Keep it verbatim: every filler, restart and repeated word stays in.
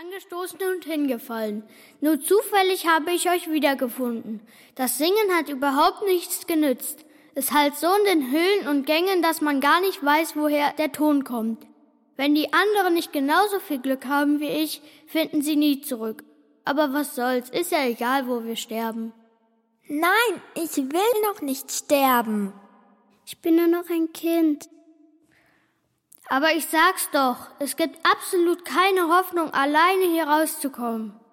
angestoßen und hingefallen. Nur zufällig habe ich euch wiedergefunden. Das Singen hat überhaupt nichts genützt. Es hallt so in den Höhlen und Gängen, dass man gar nicht weiß, woher der Ton kommt. Wenn die anderen nicht genauso viel Glück haben wie ich, finden sie nie zurück. Aber was soll's, ist ja egal, wo wir sterben. Nein, ich will noch nicht sterben. Ich bin nur noch ein Kind. Aber ich sag's doch, es gibt absolut keine Hoffnung, alleine hier rauszukommen.